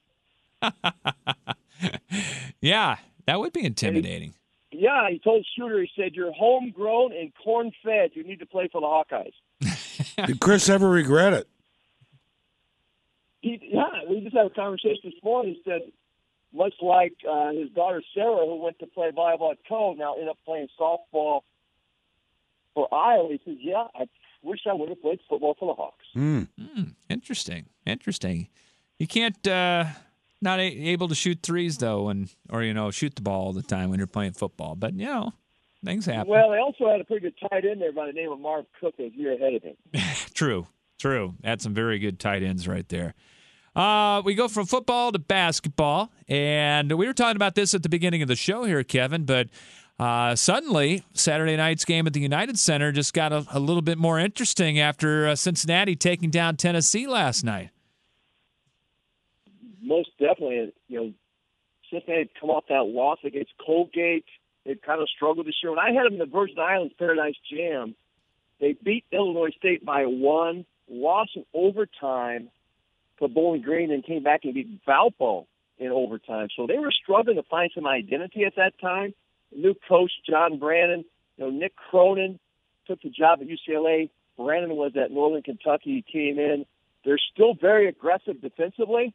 Yeah, that would be intimidating. He, yeah, he told Shooter, he said, you're homegrown and corn-fed. You need to play for the Hawkeyes. Did Chris ever regret it? He, yeah, we just had a conversation this morning. He said, much like uh, his daughter Sarah, who went to play volleyball at Cove, now ended up playing softball for Iowa. He says, yeah, I wish I would have played football for the Hawks. Mm. Mm, interesting. Interesting. You can't uh, not a- able to shoot threes, though, and or, you know, shoot the ball all the time when you're playing football. But, you know, things happen. Well, they also had a pretty good tight end there by the name of Marv Cook a year ahead of him. True. True. Had some very good tight ends right there. Uh, we go from football to basketball, and we were talking about this at the beginning of the show here, Kevin, but uh, suddenly Saturday night's game at the United Center just got a, a little bit more interesting after uh, Cincinnati taking down Tennessee last night. Most definitely, you know, Cincinnati had come off that loss against Colgate. They'd kind of struggled this year. When I had them in the Virgin Islands Paradise Jam, they beat Illinois State by one, lost in overtime to Bowling Green, and came back and beat Valpo in overtime. So they were struggling to find some identity at that time. New coach, John Brannon, you know, Nick Cronin took the job at U C L A. Brannon was at Northern Kentucky. He came in. They're still very aggressive defensively,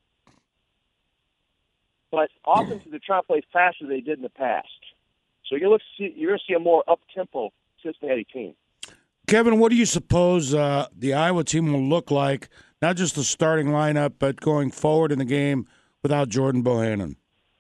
but offensively they're trying to play faster than they did in the past. So you're going to see, you're going to see a more up-tempo Cincinnati team. Kevin, what do you suppose uh, the Iowa team will look like, not just the starting lineup, but going forward in the game without Jordan Bohannon?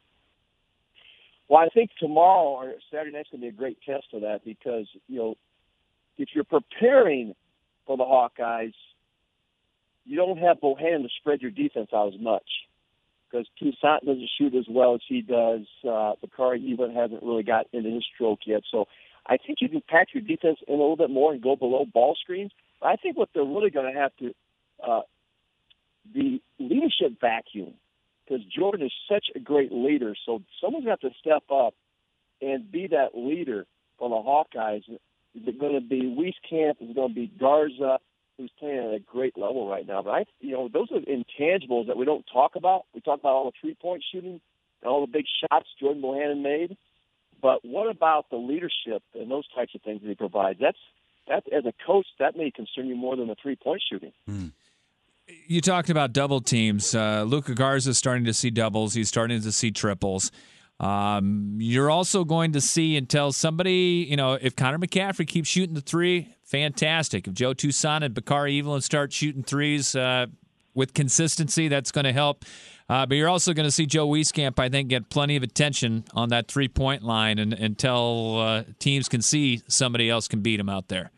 Well, I think tomorrow or Saturday night's going to be a great test of that because, you know, if you're preparing for the Hawkeyes, you don't have Bohannon to spread your defense out as much because Toussaint doesn't shoot as well as he does. Uh, Bakari even hasn't really got into his stroke yet. So I think you can pack your defense in a little bit more and go below ball screens. But I think what they're really going to have to uh, the leadership vacuum, because Jordan is such a great leader. So someone's going to have to step up and be that leader for the Hawkeyes. Is it going to be Wieskamp? Is it going to be Garza, who's playing at a great level right now? But, I, you know, those are intangibles that we don't talk about. We talk about all the three-point shooting and all the big shots Jordan Bohannon made. But what about the leadership and those types of things that he provides? That's, that, as a coach, that may concern you more than the three-point shooting. Hmm. You talked about double teams. Uh, Luka Garza is starting to see doubles. He's starting to see triples. Um, you're also going to see until somebody, you know, if Connor McCaffrey keeps shooting the three, fantastic. If Joe Toussaint and Bakari Evelyn start shooting threes uh, with consistency, that's going to help. Uh, but you're also going to see Joe Wieskamp, I think, get plenty of attention on that three-point line and, until uh, teams can see somebody else can beat him out there.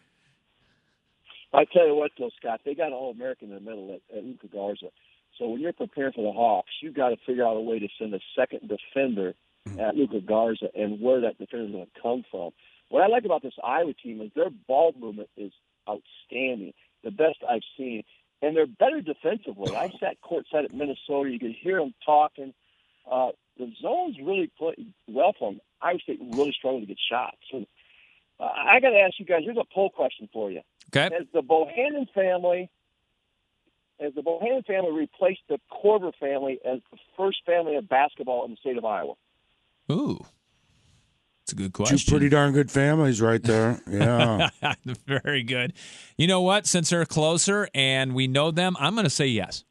I tell you what, though, Scott, they got an All-American in the middle at, at Luka Garza. So when you're preparing for the Hawks, you've got to figure out a way to send a second defender at Luka Garza and where that defender is going to come from. What I like about this Iowa team is their ball movement is outstanding, the best I've seen. And they're better defensively. I sat courtside at Minnesota. You could hear them talking. Uh, the zones really play well for them. Iowa State really struggled to get shots. So, uh, I got to ask you guys, here's a poll question for you. Okay. Has the Bohannon family, has the Bohannon family replaced the Korver family as the first family of basketball in the state of Iowa? Ooh. That's a good question. Two pretty darn good families right there. Yeah. Very good. You know what? Since they're closer and we know them, I'm going to say yes.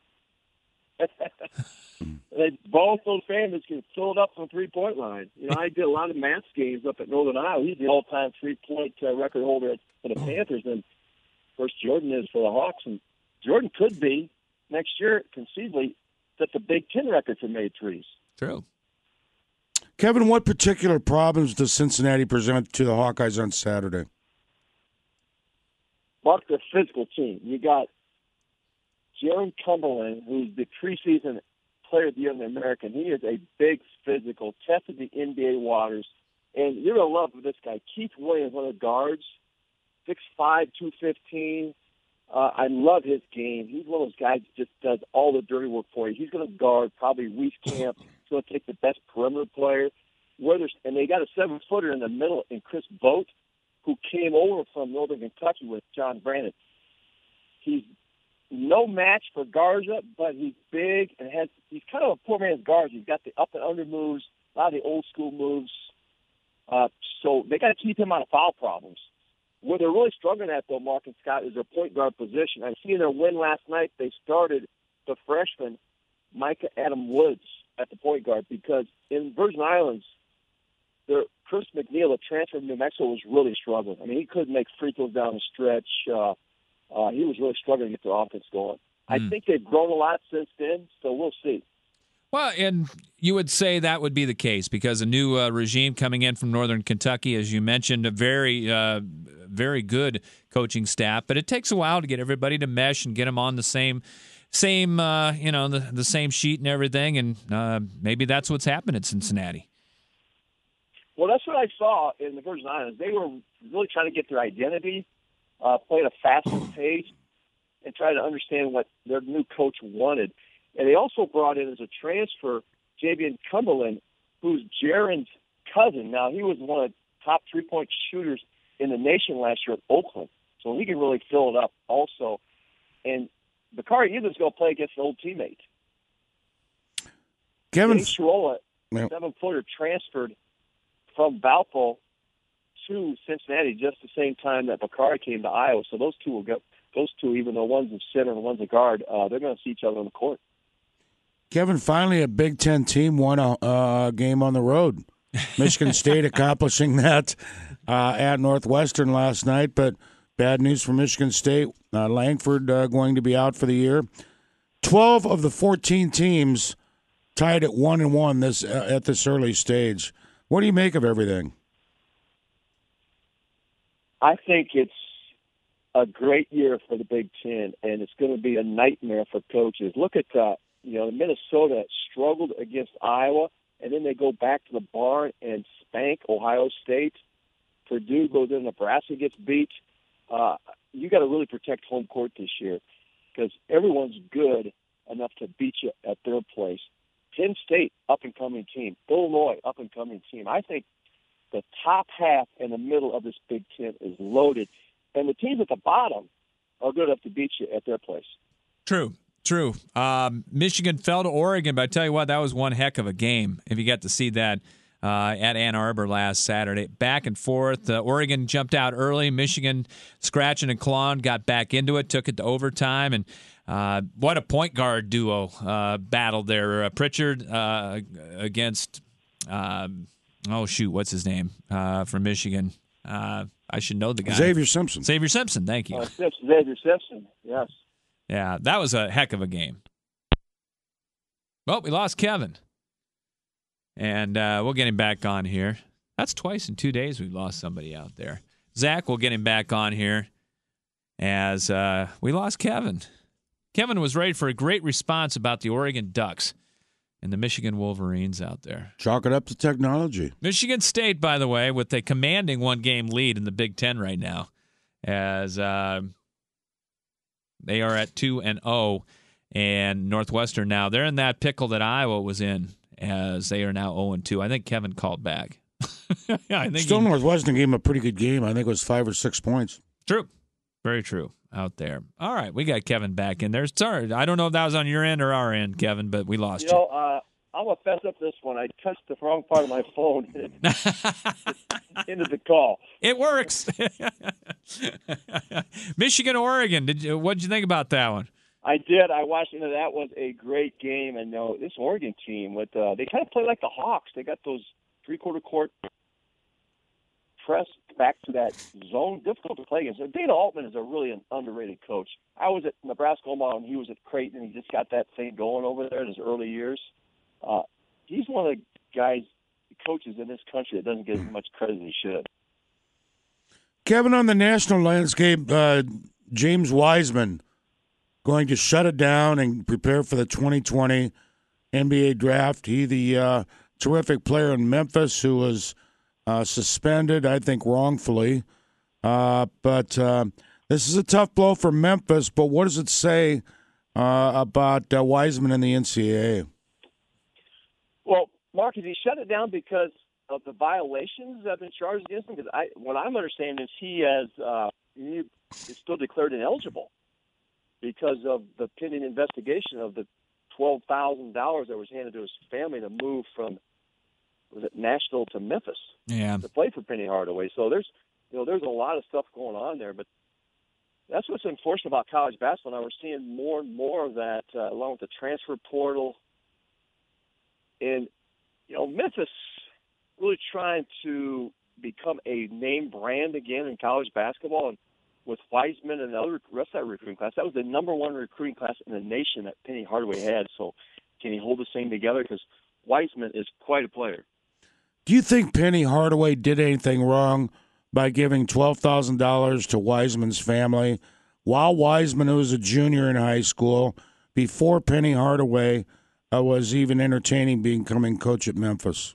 They, both those families can fill it up from three-point line. You know, I did a lot of Matt's games up at Northern Iowa. He's the all-time three-point uh, record holder for the Panthers, and of course Jordan is for the Hawks. And Jordan could be next year, conceivably, set the Big Ten record for made threes. True. Kevin, what particular problems does Cincinnati present to the Hawkeyes on Saturday? Mark, the physical team. You got Jaron Cumberland, who's the preseason player of the year in the American. He is a big physical, tested the N B A waters. And you're going to love this guy. Keith Williams, one of the guards, six five, two fifteen. Uh, I love his game. He's one of those guys that just does all the dirty work for you. He's going to guard probably Wieskamp. He's going to take the best perimeter player. Where there's, and they got a seven-footer in the middle in Chris Boat, who came over from Northern Kentucky with John Brannon. He's no match for Garza, but he's big and has. He's kind of a poor man's Garza. He's got the up and under moves, a lot of the old school moves. Uh, so they got to keep him out of foul problems. Where they're really struggling at, though, Mark and Scott, is their point guard position. I see in their win last night, they started the freshman Micah Adam Woods at the point guard because in Virgin Islands, their Chris McNeil, a transfer from New Mexico, was really struggling. I mean, he couldn't make free throws down the stretch. Uh, uh, he was really struggling to get their offense going. Mm. I think they've grown a lot since then, so we'll see. Well, and you would say that would be the case because a new uh, regime coming in from Northern Kentucky, as you mentioned, a very, uh, very good coaching staff. But it takes a while to get everybody to mesh and get them on the same, same, uh, you know, the, the same sheet and everything. And uh, maybe that's what's happened at Cincinnati. Well, that's what I saw in the Virgin Islands. They were really trying to get their identity, uh, play at a faster pace, and try to understand what their new coach wanted. And they also brought in as a transfer Javian Cumberland, who's Jaron's cousin. Now, he was one of the top three-point shooters in the nation last year at Oakland, so he can really fill it up also. And Bakari Eaton's going to play against an old teammate. Kevin Chirola, yeah. seven-footer, transferred from Valpo to Cincinnati just the same time that Bakari came to Iowa. So those two will go. Those two, even though one's a center and one's a guard, uh, they're going to see each other on the court. Kevin, finally a Big Ten team won a uh, game on the road. Michigan State accomplishing that uh, at Northwestern last night, but bad news for Michigan State. Uh, Langford uh, going to be out for the year. Twelve of the fourteen teams tied at one and one this uh, at this early stage. What do you make of everything? I think it's a great year for the Big Ten, and it's going to be a nightmare for coaches. Look at uh, you know Minnesota struggled against Iowa, and then they go back to the barn and spank Ohio State. Purdue goes in, Nebraska gets beat. Uh, you got to really protect home court this year because everyone's good enough to beat you at their place. Penn State, up-and-coming team. Illinois, up-and-coming team. I think the top half and the middle of this Big Ten is loaded, and the teams at the bottom are good enough to beat you at their place. True, true. Um, Michigan fell to Oregon, but I tell you what, that was one heck of a game. If you got to see that uh, at Ann Arbor last Saturday, back and forth. Uh, Oregon jumped out early. Michigan scratching and clawing, got back into it, took it to overtime, and uh, what a point guard duo uh, battle there. Uh, Pritchard uh, against. Um, Oh, shoot, what's his name uh, from Michigan? Uh, I should know the guy. Xavier Simpson. Xavier Simpson, thank you. Uh, Xavier Simpson, yes. Yeah, that was a heck of a game. Well, we lost Kevin. And uh, we'll get him back on here. That's twice in two days we've lost somebody out there. Zach, we'll get him back on here as uh, we lost Kevin. Kevin was ready for a great response about the Oregon Ducks and the Michigan Wolverines out there. Chalk it up to technology. Michigan State, by the way, with a commanding one-game lead in the Big Ten right now, as uh, they are at two and oh, and Northwestern now they're in that pickle that Iowa was in, as they are now oh and two. I think Kevin called back. yeah, I think Still, he, Northwestern gave him a pretty good game. I think it was five or six points. True, very true. Out there. All right, we got Kevin back in there. Sorry, I don't know if that was on your end or our end, Kevin, but we lost you. You know, uh, I'm going to fess up this one. I touched the wrong part of my phone into the call. It works. Michigan, Oregon. Did you? What did you think about that one? I did. I watched it. That was a great game. And uh, this Oregon team, with uh, they kind of play like the Hawks. They got those three-quarter court press back to that zone, difficult to play against. Dana Altman is a really an underrated coach. I was at Nebraska Omaha, and he was at Creighton, and he just got that thing going over there in his early years. Uh, he's one of the guys, coaches in this country that doesn't get as much credit as he should. Kevin, on the national landscape, uh, James Wiseman going to shut it down and prepare for the twenty twenty N B A draft. He, the uh, terrific player in Memphis who was Uh, suspended, I think, wrongfully. Uh, but uh, this is a tough blow for Memphis. But what does it say uh, about uh, Wiseman and the N C double A? Well, Marcus, he shut it down because of the violations that have been charged against him. Because I, what I'm understanding is he has uh, he is still declared ineligible because of the pending investigation of the twelve thousand dollars that was handed to his family to move from was it Nashville to Memphis yeah. to play for Penny Hardaway. So there's, you know, there's a lot of stuff going on there. But that's what's unfortunate about college basketball. Now we're seeing more and more of that, uh, along with the transfer portal. And you know, Memphis really trying to become a name brand again in college basketball. And with Wiseman and the other rest of that recruiting class, that was the number one recruiting class in the nation that Penny Hardaway had. So can he hold the same together? Because Wiseman is quite a player. Do you think Penny Hardaway did anything wrong by giving twelve thousand dollars to Wiseman's family while Wiseman was a junior in high school, before Penny Hardaway uh, was even entertaining becoming coach at Memphis?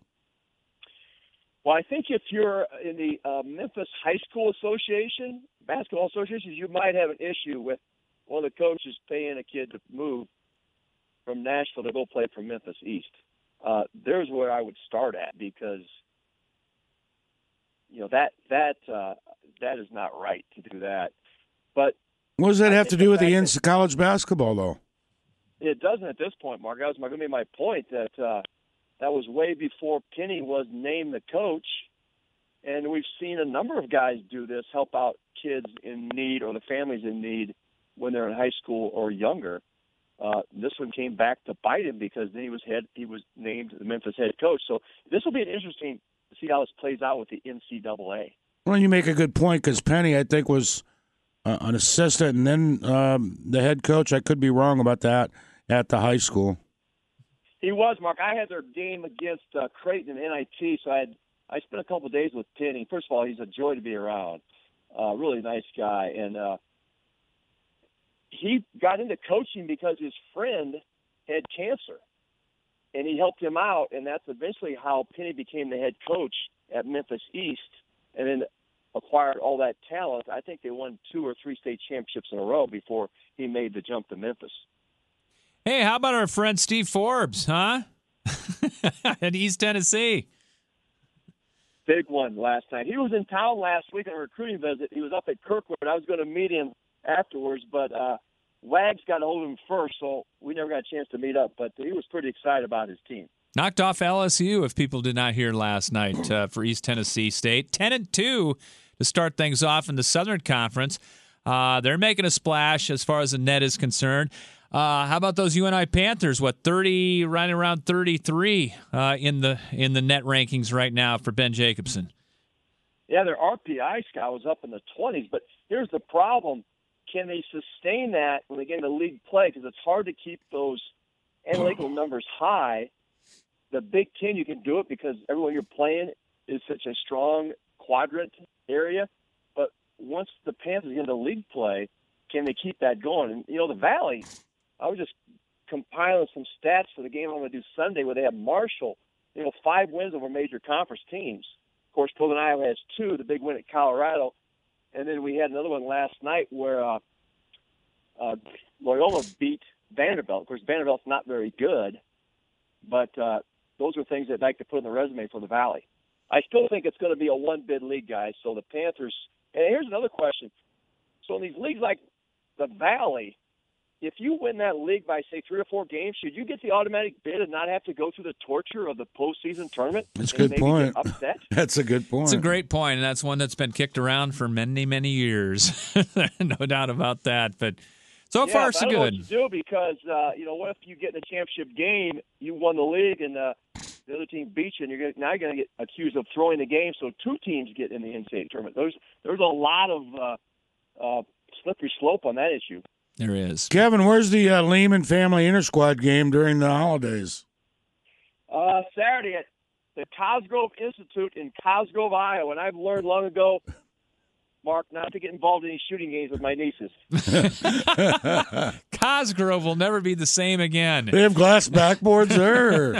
Well, I think if you're in the uh, Memphis High School Association, basketball association, you might have an issue with one of the coaches paying a kid to move from Nashville to go play for Memphis East. uh, there's where I would start at, because you know that that uh, that is not right to do that. But what does that I have to think do the with the fact N that- C double A college basketball, though? It doesn't at this point, Mark. That was going to be my point, that uh, that was way before Penny was named the coach. And we've seen a number of guys do this, help out kids in need or the families in need when they're in high school or younger. Uh, this one came back to bite him, because then he was head, he was named the Memphis head coach. So this will be an interesting to see how this plays out with the N C double A. Well, you make a good point, because Penny, I think, was uh, an assistant and then um, the head coach. I could be wrong about that at the high school. He was, Mark. I had their game against uh, Creighton in N I T, so I had I spent a couple of days with Penny. First of all, he's a joy to be around. Uh, really nice guy, and uh, he got into coaching because his friend had cancer, and he helped him out, and that's eventually how Penny became the head coach at Memphis East, and then acquired all that talent. I think they won two or three state championships in a row before he made the jump to Memphis. Hey, how about our friend Steve Forbes, huh? At East Tennessee. Big one last night. He was in town last week on a recruiting visit. He was up at Kirkwood. I was going to meet him afterwards, but uh, Wags got a hold of him first, so we never got a chance to meet up. But he was pretty excited about his team. Knocked off L S U, if people did not hear last night, uh, for East Tennessee State. ten and two to start things off in the Southern Conference. Uh, they're making a splash as far as the net is concerned. Uh, how about those U N I Panthers? What, thirty, right around thirty-three uh, in the in the net rankings right now for Ben Jacobson? Yeah, their R P I score was up in the twenties, but here's the problem. Can they sustain that when they get into league play? Because it's hard to keep those analytical numbers high. The Big Ten, you can do it because everyone you're playing is such a strong quadrant area. But once the Panthers get into league play, can they keep that going? And, you know, the Valley, I was just compiling some stats for the game I'm going to do Sunday, where they have Marshall, you know, five wins over major conference teams. Of course, Northern Iowa has two, the big win at Colorado. And then we had another one last night where uh, uh, Loyola beat Vanderbilt. Of course, Vanderbilt's not very good, but uh, those are things I'd like to put in the resume for the Valley. I still think it's going to be a one-bid league, guys. So the Panthers – and here's another question. So in these leagues like the Valley, if you win that league by, say, three or four games, should you get the automatic bid and not have to go through the torture of the postseason tournament? That's a good point. Upset? That's a good point. It's a great point, and that's one that's been kicked around for many, many years. No doubt about that. But so yeah, far, so I don't know good. what to do because, uh, you know, what if you get in a championship game, you won the league, and uh, the other team beats you, and you're gonna, now you're going to get accused of throwing the game, so two teams get in the N C double A tournament. There's, there's a lot of uh, uh, slippery slope on that issue. There is. Kevin, where's the uh, Lehman family inter-squad game during the holidays? Uh, Saturday at the Cosgrove Institute in Cosgrove, Iowa. And I've learned long ago, Mark, not to get involved in any shooting games with my nieces. Cosgrove will never be the same again. They have glass backboards there?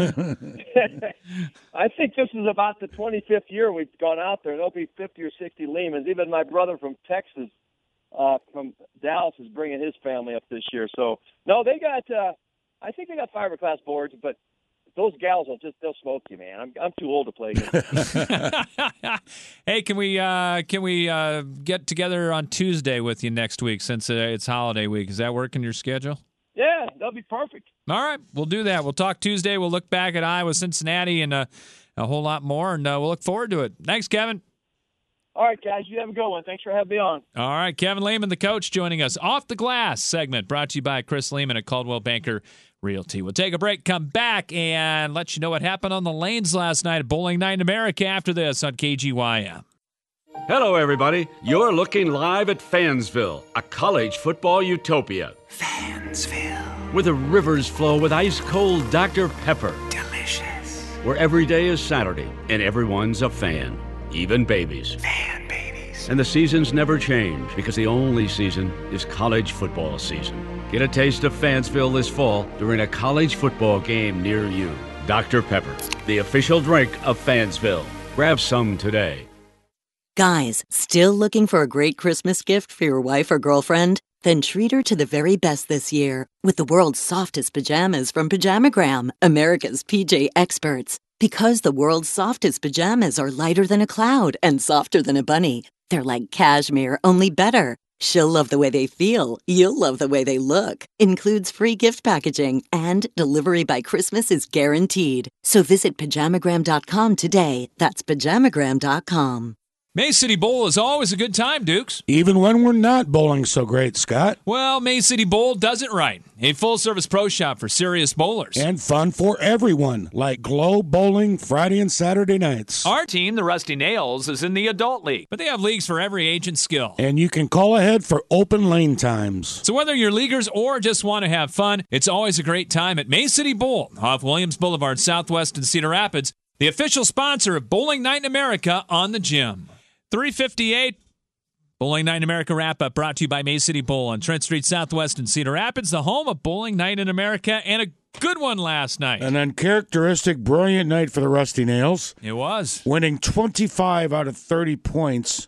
I think this is about the twenty-fifth year we've gone out there. There'll be fifty or sixty Lehmans. Even my brother from Texas, uh, from Dallas, is bringing his family up this year. So, no, they got, uh, I think they got fiberglass boards, but those gals will just, they'll smoke you, man. I'm I'm too old to play against. Hey, can we uh, can we uh, get together on Tuesday with you next week since uh, it's holiday week? Does that work in your schedule? Yeah, that'll be perfect. All right, we'll do that. We'll talk Tuesday. We'll look back at Iowa, Cincinnati, and uh, a whole lot more, and uh, we'll look forward to it. Thanks, Kevin. All right, guys, you have a good one. Thanks for having me on. All right, Kevin Lehman, the coach, joining us. Off the Glass segment brought to you by Chris Lehman at Coldwell Banker Realty. We'll take a break, come back, and let you know what happened on the lanes last night at Bowling Night in America after this on K G Y M. Hello, everybody. You're looking live at Fansville, a college football utopia. Fansville. Where the rivers flow with ice-cold Doctor Pepper. Delicious. Where every day is Saturday, and everyone's a fan. Even babies. Fan babies. And the seasons never change because the only season is college football season. Get a taste of Fansville this fall during a college football game near you. Doctor Pepper, the official drink of Fansville. Grab some today. Guys, still looking for a great Christmas gift for your wife or girlfriend? Then treat her to the very best this year with the world's softest pajamas from Pajamagram, America's P J experts. Because the world's softest pajamas are lighter than a cloud and softer than a bunny. They're like cashmere, only better. She'll love the way they feel. You'll love the way they look. Includes free gift packaging, and delivery by Christmas is guaranteed. So visit pajamagram dot com today. That's pajamagram dot com. May City Bowl is always a good time, Dukes. Even when we're not bowling so great, Scott. Well, May City Bowl does it right. A full-service pro shop for serious bowlers. And fun for everyone, like Glow Bowling Friday and Saturday nights. Our team, the Rusty Nails, is in the adult league, but they have leagues for every age and skill. And you can call ahead for open lane times. So whether you're leaguers or just want to have fun, it's always a great time at May City Bowl off Williams Boulevard, Southwest in Cedar Rapids, the official sponsor of Bowling Night in America on the Gym. three fifty-eight, Bowling Night in America wrap-up brought to you by May City Bowl on Trent Street Southwest in Cedar Rapids, the home of Bowling Night in America, and a good one last night. An uncharacteristic, brilliant night for the Rusty Nails. It was. Winning twenty-five out of thirty points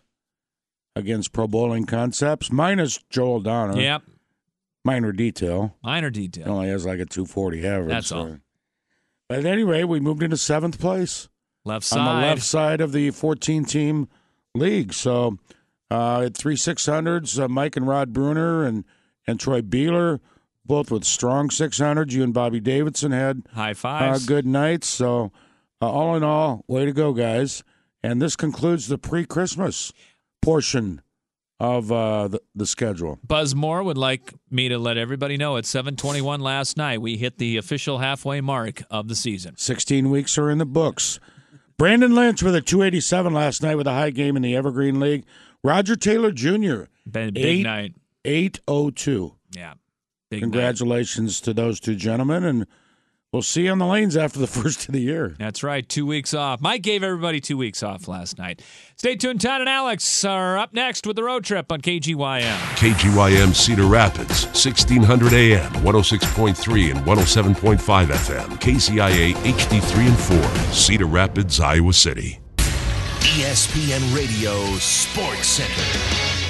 against Pro Bowling Concepts, minus Joel Donner. Yep. Minor detail. Minor detail. He only has like a two forty average. That's so. all. But at any rate, we moved into seventh place. Left side. On the left side of the fourteen-team league. So uh, at three six hundreds, uh, Mike and Rod Bruner and, and Troy Beeler, both with strong six hundreds. You and Bobby Davidson had high fives. Uh, good nights. So uh, all in all, way to go, guys. And this concludes the pre-Christmas portion of uh, the, the schedule. Buzz Moore would like me to let everybody know at seven twenty-one last night, we hit the official halfway mark of the season. sixteen weeks are in the books. Brandon Lynch with a two eighty-seven last night with a high game in the Evergreen League. Roger Taylor Junior Big, big eight, night. eight oh two. Yeah. Big Congratulations night. to those two gentlemen, and we'll see you on the lanes after the first of the year. That's right. Two weeks off. Mike gave everybody two weeks off last night. Stay tuned. Todd and Alex are up next with the road trip on K G Y M. K G Y M Cedar Rapids, sixteen hundred A M, one oh six point three and one oh seven point five F M. K C I A H D three and four, Cedar Rapids, Iowa City. E S P N Radio Sports Center.